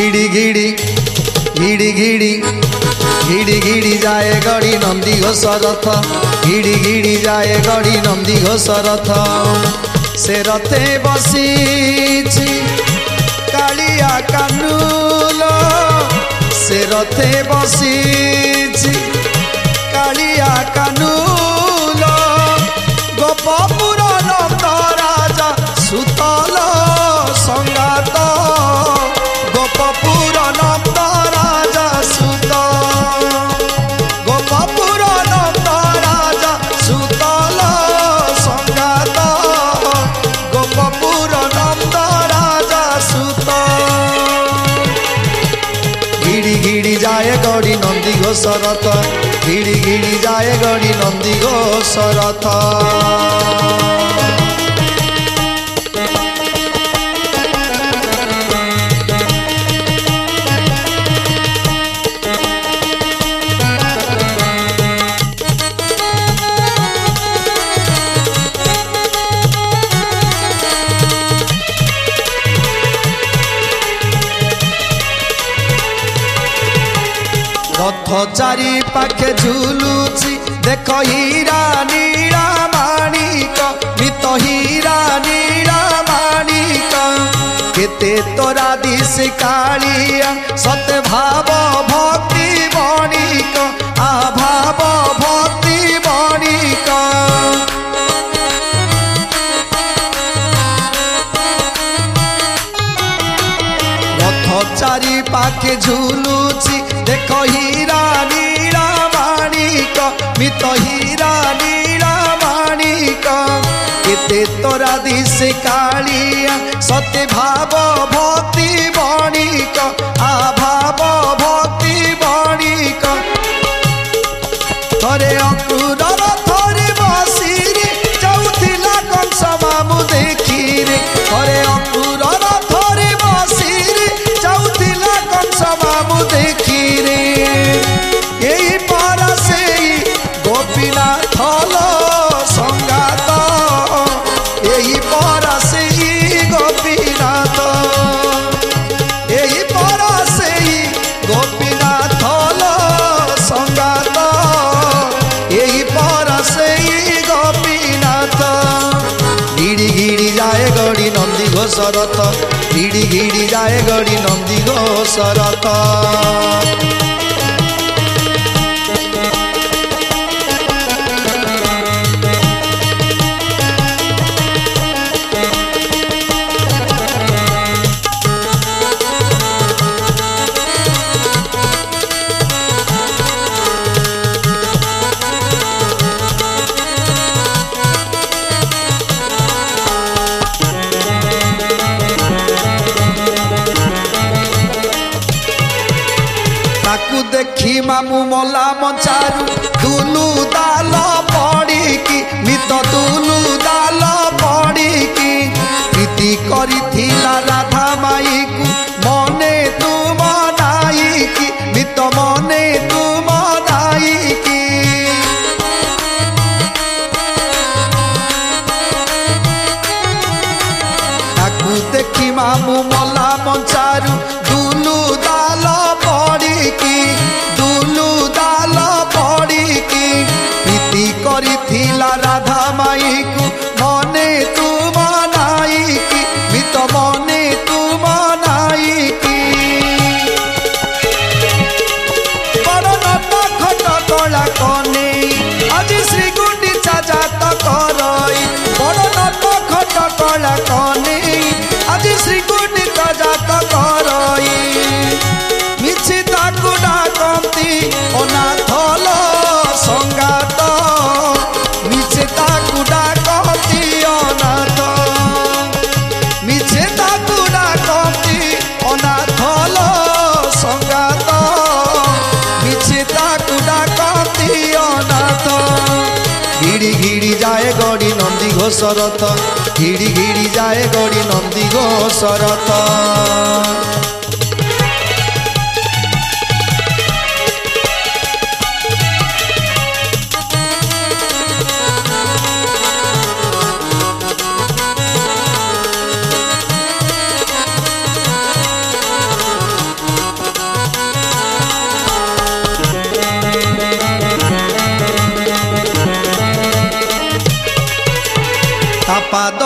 घिड़ी घिड़ी घिड़ी घिड़ी घिड़ी घिड़ी जाए गड़ी नंदी घोष रथ घिड़ी घिड़ी जाए गड़ी नंदी घोष रथ से रथे बसी कालिया कानुल से रथे बसी कालिया कानुल गोपपुर नंद राजा सुतल संगात गोपपुर नंद राजा सुत गोपपुर नंद राजा सुतल संगात गोपपुर नंद राजा सुत घिड़ी घिड़ी जाए गड़ी नंदी घोष रथ घिड़ी घिड़ी जाए गड़ी नंदी घोष रथ रथ चारि पाखे झुलुची देख हीरा नीला माणिक मित हीरा नीला माणिक केते तोरा दिस कालिया सत भाव भक्ति बणिक आ भाव भक्ति बणिक रथ चारि पाखे झुलुची देख हीरा नीला माणिक मित हीरा नीला माणिक केते तोरा दिस कालिया सत्य भाव भक्ति बणिक आ भाव भक्ति बणिक थरे अक्रूर थरे बसिरे जाउथिला कंस मामु देखी रे थरे अक्रूर थरे बसिरे जाउथिला कंस मामु देखी रे यही पर से गोपीनाथ संगात यही पर से गोपीनाथ यही पर से गोपीनाथ संगात यही पर से गोपीनाथ घिड़ी घिड़ी जाए गड़ी नंदी घोष रथ घिड़ी घिड़ी जाए गड़ी नंदी घोष रथ देखी मामू मला मंचारू दुलू दाल पड़ीकी नित दुलू दाल पड़ीकी प्रीति करिथिला राधा माई को मने तू मनाईकी नित मने तू मनाईकी ताकू देखी मामू मला मंचारू दुलू दाल पड़ीकी करिथिला राधा माई को मने तू मनाईकी मित मने तू मनाईकी बड़ नट खट कला कने आज श्री गुंडीचा जात करई बड़ नट खट कला कने आज श्री गुंडीचा जात करई मिछि ताकू डाकंती अनाथ संगात मिछे ताकू डाकती अनाथ मिछे ताकू डाकती अनाथ संगात मिछे ताकू डाकती अनाथ घिड़ी घिड़ी जाए गड़ी नंदी घोष रथ घिड़ी घिड़ी जाए गड़ी नंदी घोष रथ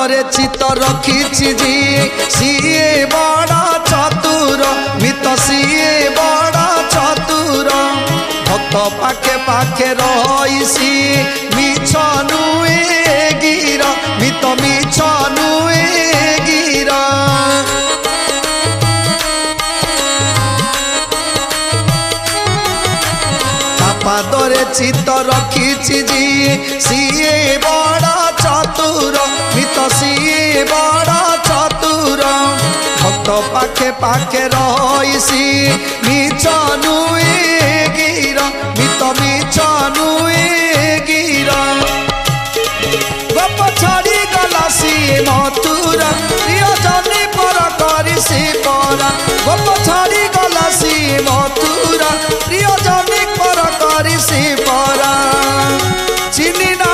ପାଦରେ ଚିତ ରଖିଛି ଯିଏ ସିଏ ବଡ଼ ଚତୁର ମିତ ସିଏ ବଡ଼ ଚତୁର ଭକ୍ତ ପାଖେ ପାଖେ ରହିସି ମିଛ ନୁହେଁ ଗିର ମିତ ମିଛ ନୁହେଁ ଗିର ପାଦରେ ଚିତ ରଖିଛି ଯିଏ ସିଏ ବଡ଼ ଚତୁର ମିତ ସିଏ ବଡ଼ ଚତୁର ଭକ୍ତ ପାଖେ ପାଖେ ରହିସି ମିଛ ନୁହେଁ ଗିର ମିତ ମିଛ ନୁହେଁ ଗିର ଗପ ଛାଡ଼ି ଗଲା ସିଏ ମଥୁରା ପ୍ରିୟଜନେ ପର କରି ସେ ପରା ଗପ ଛାଡ଼ି ଗଲା ସିଏ ମଥୁରା ପ୍ରିୟଜନେ ପର କରି ସେ ପରା ଚିନି ନା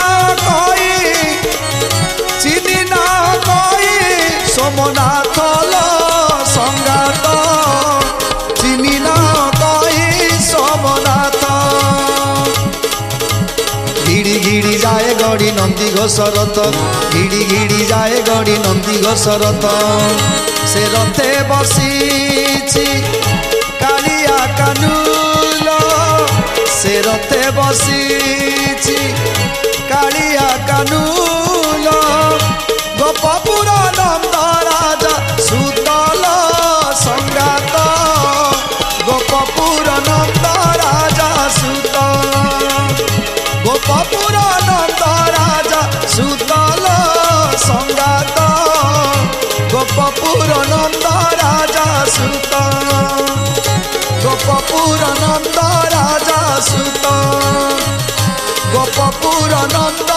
କହି সোমনাথ সংগাত চিনি না কহি সোমনাথ ঘিড়ি ঘিড়ি যায় গড়ি নন্দী ঘোষরথ ঘিড়ি ঘিড়ি যায় গড়ি নন্দী ঘোষরথ সে রথে বসিছি কালিয়া কানুল সে রথে বসিছি কালিয়া কানুল গোপপুর নন্দ রাজা সুতল সংগাত গোপপুর নন্দ রাজা সুত গোপপুর নন্দ রাজা সুতল সংগাত গোপপুর নন্দ রাজা সুত গোপপুর নন্দ রাজা সুত গোপপুর নন্দ